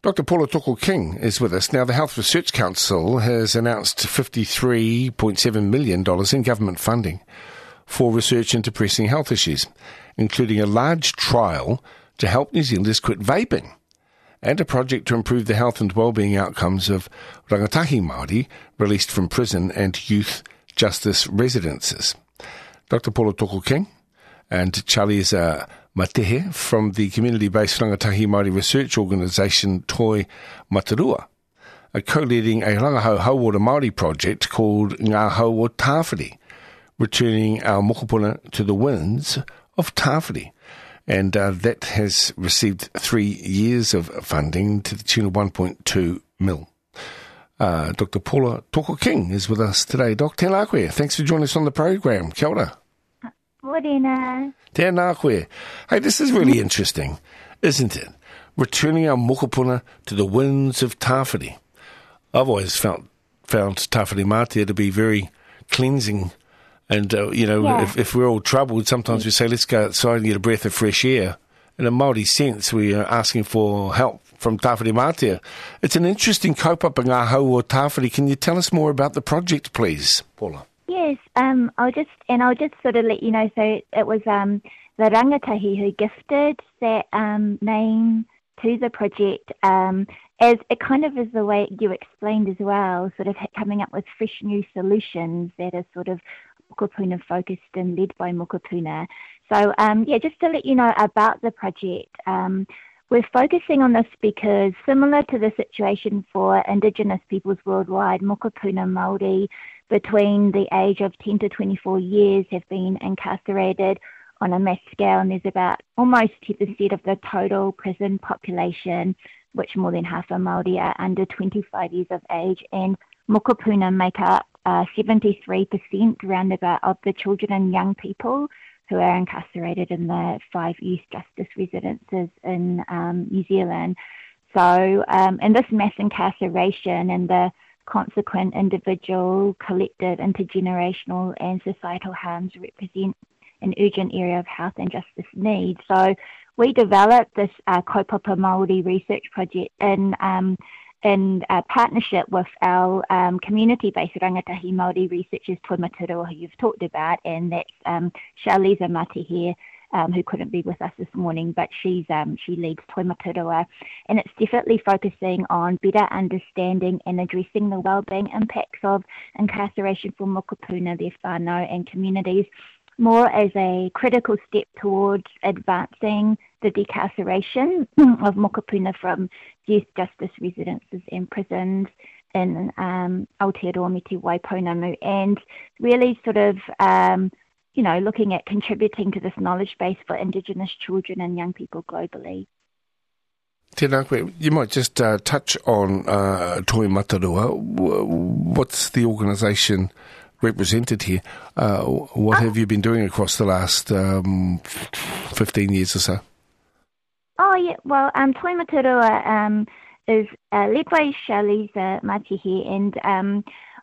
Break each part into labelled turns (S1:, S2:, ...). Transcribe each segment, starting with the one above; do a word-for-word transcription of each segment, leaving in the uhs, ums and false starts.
S1: Doctor Paula Toko-King is with us. Now, the Health Research Council has announced fifty-three point seven million dollars in government funding for research into pressing health issues, including a large trial to help New Zealanders quit vaping and a project to improve the health and wellbeing outcomes of rangatahi Māori released from prison and youth justice residences. Doctor Paula Toko-King and Charles uh, Matehe from the community-based Rangatahi Māori research organisation Toi Matarua are co-leading a Rangahau Hauora Māori project called Ngā Hau o Tāwhiri, returning our mokopuna to the winds of Tāwhiri. And uh, that has received three years of funding to the tune of one point two mil. Uh, Doctor Paula Toko-King is with us today. Doc, tēnā koe. Thanks for joining us on the program. Kia ora.
S2: Morena.
S1: Tēnā koe. Hey, this is really interesting, isn't it? Returning our mokopuna to the winds of Tāwhiri. I've always felt, found Tāwhiri Mātea to be very cleansing. And, uh, you know, yeah. if, if we're all troubled, sometimes we say, let's go outside and get a breath of fresh air. In a Māori sense, we are asking for help from Tāwhiri Mātea. It's an interesting kaupapa Ngā Hau o Tāwhiri. Can you tell us more about the project, please, Paula?
S2: Yes, um, I'll just, and I'll just sort of let you know, so it was um, the rangatahi who gifted that um, name to the project, um, as it kind of is the way you explained as well, sort of coming up with fresh new solutions that are sort of mokopuna focused and led by mokopuna. So, um, yeah, just to let you know about the project, um, we're focusing on this because similar to the situation for Indigenous peoples worldwide, mokopuna Māori between the age of ten to twenty-four years have been incarcerated on a mass scale, and there's about almost ten percent of the total prison population, which more than half are Māori, are under twenty-five years of age, and mokopuna make up uh, seventy-three percent roundabout of the children and young people who are incarcerated in the five youth justice residences in um, New Zealand. So, um, and this mass incarceration and the consequent individual, collective, intergenerational and societal harms represent an urgent area of health and justice needs. So we developed this uh, Kaupapa Māori research project in um, in uh, partnership with our um, community-based rangatahi Māori researchers, Toi Matarua, who you've talked about, and that's um, Charlize Matehe, um, who couldn't be with us this morning, but she's um, she leads Toi Matarua, and it's definitely focusing on better understanding and addressing the wellbeing impacts of incarceration for mokopuna, their whānau and communities, more as a critical step towards advancing the decarceration of mokopuna from youth justice residences and prisons in um, Aotearoa me te Waipounamu, and really sort of, um, you know, looking at contributing to this knowledge base for Indigenous children and young people globally.
S1: Tēnā koe. You might just uh, touch on uh, Toi Matarua. What's the organisation represented here? Uh, what oh. have you been doing across the last um, fifteen years or so?
S2: Oh, yeah. Well, um, Toi Matarua um, is uh, led by Charlize Matehe, and um,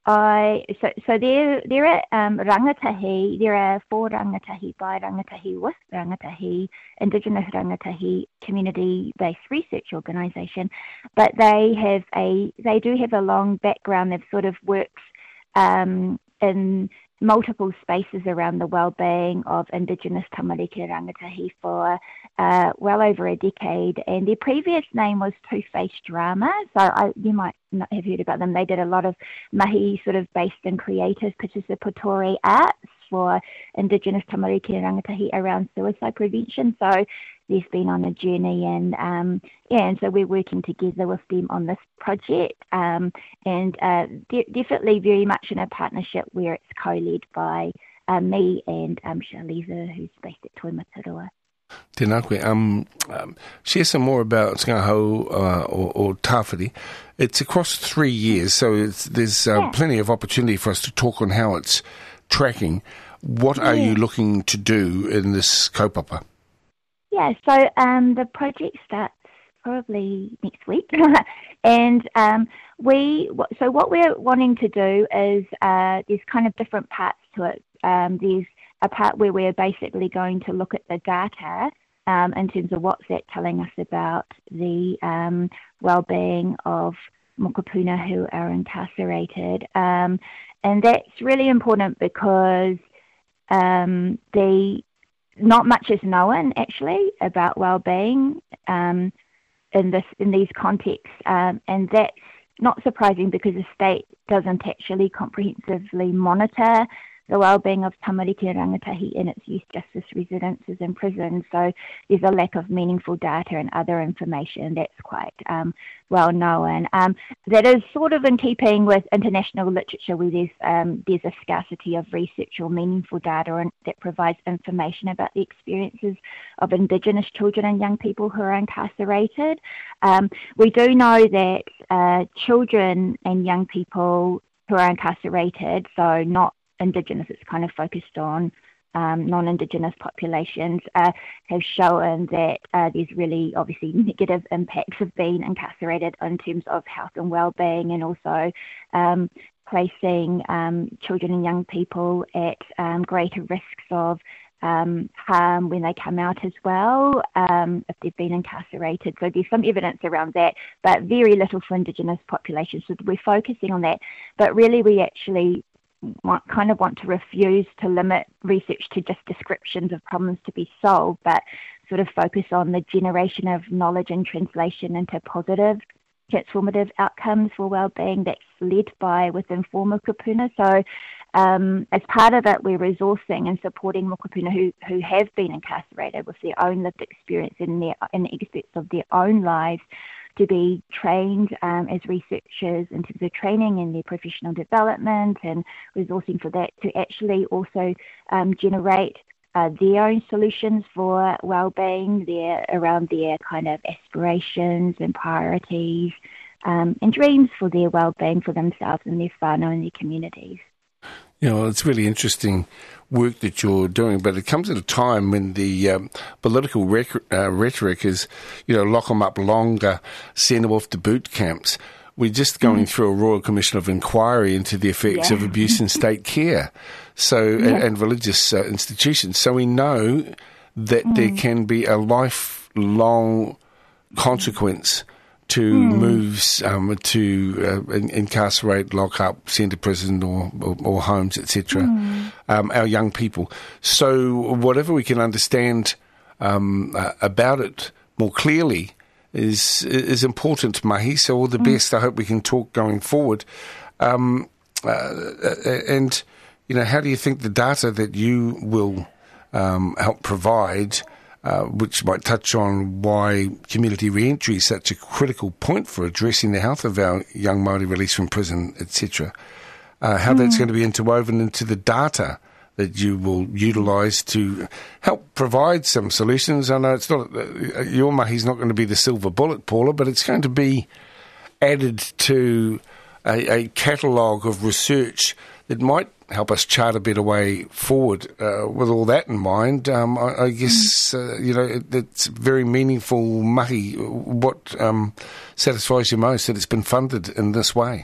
S2: I so so there there are um, rangatahi. There are four rangatahi by rangatahi with rangatahi, Indigenous rangatahi community-based research organisation, but they have a they do have a long background. They've sort of worked um, in multiple spaces around the well-being of Indigenous tamariki rangatahi for uh, well over a decade, and their previous name was Two Face Drama, so I, you might not have heard about them. They did a lot of mahi sort of based in creative participatory arts for Indigenous tamariki rangatahi around suicide prevention, so they've been on a journey, and um, yeah, and so we're working together with them on this project, um, and uh, de- definitely very much in a partnership where it's co-led by uh, me and um, Charlize, who's based at Toi Matarua.
S1: Tēnā koe. Um, um, share some more about Ngā Hau uh, or, or Tāwhiri. It's across three years, so it's, there's uh, yeah. plenty of opportunity for us to talk on how it's tracking. What are yeah. you looking to do in this kaupapa?
S2: Yeah, so um, the project starts probably next week, and um, we so what we're wanting to do is uh, there's kind of different parts to it. Um, there's a part where we're basically going to look at the data um, in terms of what's that telling us about the um, well-being of mokopuna who are incarcerated. Um, and that's really important because um, the not much is known actually about well-being um, in this in these contexts, um, and that's not surprising because the state doesn't actually comprehensively monitor the well-being of tamariki rangatahi in its youth justice residences and prisons. So there's a lack of meaningful data and other information that's quite um, well known. Um, that is sort of in keeping with international literature where there's, um, there's a scarcity of research or meaningful data and that provides information about the experiences of Indigenous children and young people who are incarcerated. Um, we do know that uh, children and young people who are incarcerated, so not Indigenous, it's kind of focused on um, non-Indigenous populations, uh, have shown that uh, there's really obviously negative impacts of being incarcerated in terms of health and well-being, and also um, placing um, children and young people at um, greater risks of um, harm when they come out as well, um, if they've been incarcerated. So there's some evidence around that, but very little for Indigenous populations. So we're focusing on that, but really we actually Want, kind of want to refuse to limit research to just descriptions of problems to be solved, but sort of focus on the generation of knowledge and translation into positive, transformative outcomes for wellbeing that's led by within for mokopuna. So um, as part of it, we're resourcing and supporting mokopuna who, who have been incarcerated with their own lived experience and, their, and the experts of their own lives to be trained um, as researchers in terms of training and their professional development, and resourcing for that to actually also um, generate uh, their own solutions for well-being, their, around their kind of aspirations and priorities um, and dreams for their well-being for themselves and their whānau and their communities.
S1: You know, it's really interesting work that you're doing, but it comes at a time when the um, political rec- uh, rhetoric is, you know, lock them up longer, send them off to boot camps. We're just going mm. through a Royal Commission of Inquiry into the effects yeah. of abuse in state care so yeah. and, and religious uh, institutions. So we know that mm. there can be a lifelong consequence to mm. moves um, to uh, in, incarcerate, lock up, send to prison or, or, or homes, et cetera, mm. um, our young people. So whatever we can understand um, uh, about it more clearly is is important, Mahi. So all the mm. best. I hope we can talk going forward. Um, uh, and, you know, how do you think the data that you will um, help provide Uh, which might touch on why community re-entry is such a critical point for addressing the health of our young Māori released from prison, et cetera. Uh, how mm. that's going to be interwoven into the data that you will utilise to help provide some solutions. I know it's not uh, your mahi's not going to be the silver bullet, Paula, but it's going to be added to a, a catalogue of research that might help us chart a better way forward. Uh, with all that in mind, um, I, I guess, uh, you know, it, it's very meaningful, mahi. What um, satisfies you most that it's been funded in this way?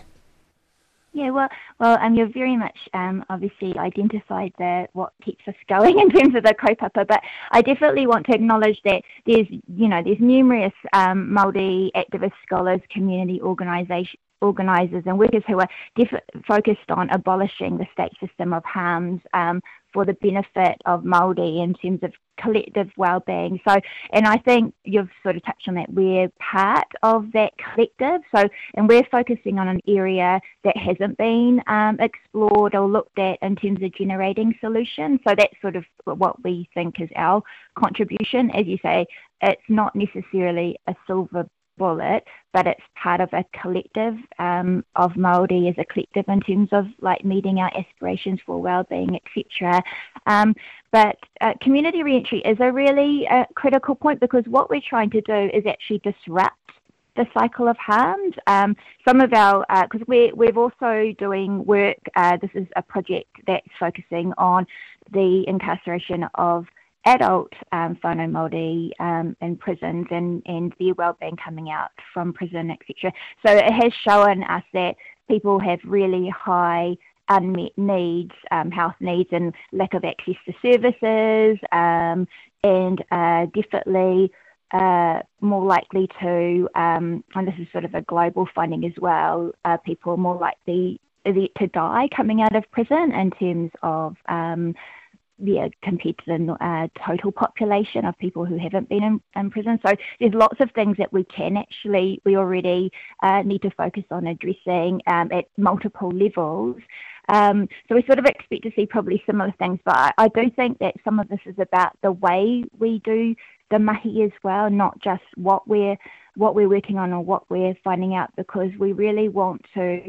S2: Yeah, well, well, um, you've very much um, obviously identified the what keeps us going in terms of the kaupapa, but I definitely want to acknowledge that there's, you know, there's numerous um, Māori activist scholars, community organisation, organisers and workers who are def- focused on abolishing the state system of harms um, for the benefit of Māori in terms of collective well-being. So, and I think you've sort of touched on that. We're part of that collective. So, and we're focusing on an area that hasn't been um, explored or looked at in terms of generating solutions. So that's sort of what we think is our contribution. As you say, it's not necessarily a silver bullet, but it's part of a collective um, of Māori as a collective in terms of like meeting our aspirations for well-being, et cetera. Um, but uh, community re-entry is a really uh, critical point because what we're trying to do is actually disrupt the cycle of harms. Um, some of our, because uh, we're, we're also doing work, uh, this is a project that's focusing on the incarceration of adult um, whānau Māori um, in prisons and, and their wellbeing coming out from prison, et cetera. So it has shown us that people have really high unmet needs, um, health needs and lack of access to services, um, and uh, definitely uh, more likely to, um, and this is sort of a global finding as well, uh, people are more likely to die coming out of prison in terms of um, yeah, compared to the uh, total population of people who haven't been in, in prison. So there's lots of things that we can actually, we already uh, need to focus on addressing um, at multiple levels. Um, so we sort of expect to see probably similar things, but I, I do think that some of this is about the way we do the mahi as well, not just what we're what we're working on or what we're finding out, because we really want to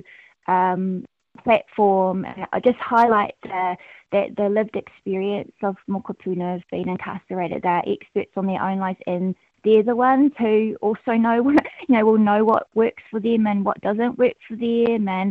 S2: um, platform, I just highlight uh, that the lived experience of mokopuna have been incarcerated. They're experts on their own lives, and they're the ones who also know, you know, will know what works for them and what doesn't work for them, and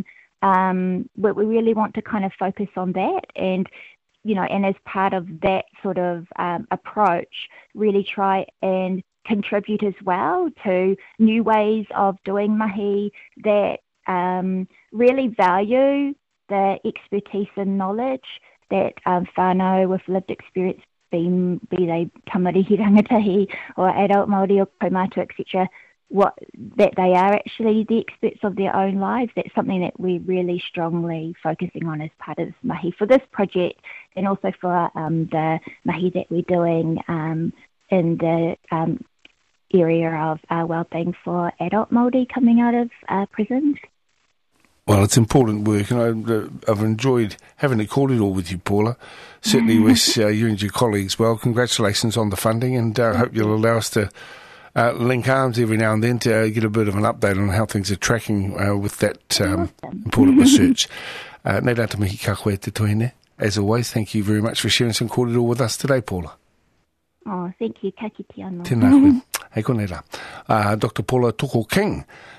S2: um, we, we really want to kind of focus on that, and you know, and as part of that sort of um, approach, really try and contribute as well to new ways of doing mahi that um, really value the expertise and knowledge that um, whānau with lived experience, be, be they tamariki rangatahi or adult Māori or kaumātua, et cetera, what that they are actually the experts of their own lives. That's something that we're really strongly focusing on as part of this mahi for this project, and also for um, the mahi that we're doing um, in the um, area of uh, wellbeing for adult Māori coming out of uh, prisons.
S1: Well, it's important work, and I, I've enjoyed having a corridor with you, Paula. Certainly with uh, you and your colleagues. Well, congratulations on the funding, and I uh, hope you'll allow us to Uh, link arms every now and then to uh, get a bit of an update on how things are tracking uh, with that um, awesome. important research. Uh, Nei rata mihi ka koe te tohine. As always, thank you very much for sharing some kōrero with us today, Paula.
S2: Oh, thank you. Ka kite anō.
S1: Tēnā koe. Hei konei rā. Uh, Doctor Paula Toko King.